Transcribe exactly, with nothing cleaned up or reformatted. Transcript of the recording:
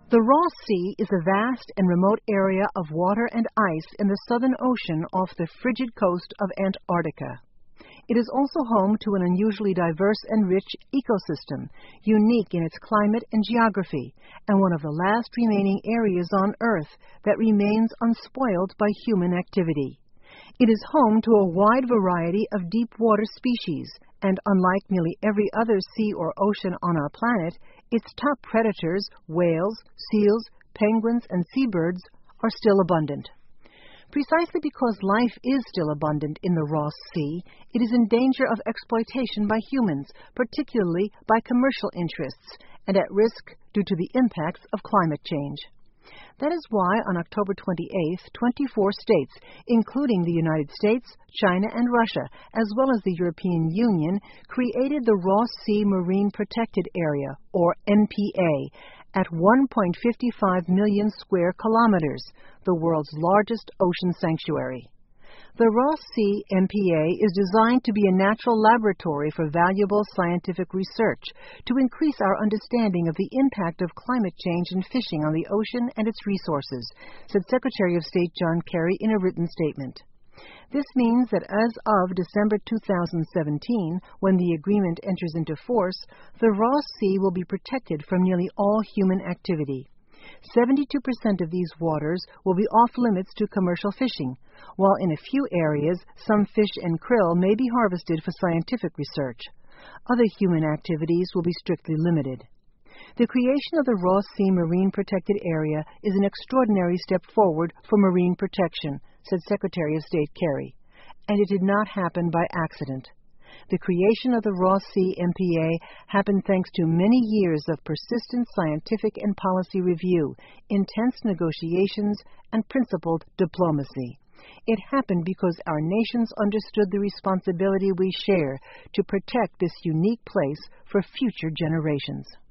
The Ross Sea is a vast and remote area of water and ice in the Southern Ocean off the frigid coast of Antarctica. It is also home to an unusually diverse and rich ecosystem, unique in its climate and geography, and one of the last remaining areas on Earth that remains unspoiled by human activity. It is home to a wide variety of deep-water species, and unlike nearly every other sea or ocean on our planet, its top predators, whales, seals, penguins, and seabirds, are still abundant. Precisely because life is still abundant in the Ross Sea, it is in danger of exploitation by humans, particularly by commercial interests, and at risk due to the impacts of climate change. That is why on October twenty-eighth, twenty-four states, including the United States, China, and Russia, as well as the European Union, created the Ross Sea Marine Protected Area, or M P A, at one point five five million square kilometers, the world's largest ocean sanctuary. The Ross Sea M P A is designed to be a natural laboratory for valuable scientific research to increase our understanding of the impact of climate change and fishing on the ocean and its resources, said Secretary of State John Kerry in a written statement. This means that as of December two thousand seventeen, when the agreement enters into force, the Ross Sea will be protected from nearly all human activity. seventy-two percent of these waters will be off-limits to commercial fishing, while in a few areas some fish and krill may be harvested for scientific research. Other human activities will be strictly limited. The creation of the Ross Sea Marine Protected Area is an extraordinary step forward for marine protection, said Secretary of State Kerry, and it did not happen by accident. The creation of the Ross Sea M P A happened thanks to many years of persistent scientific and policy review, intense negotiations, and principled diplomacy. It happened because our nations understood the responsibility we share to protect this unique place for future generations.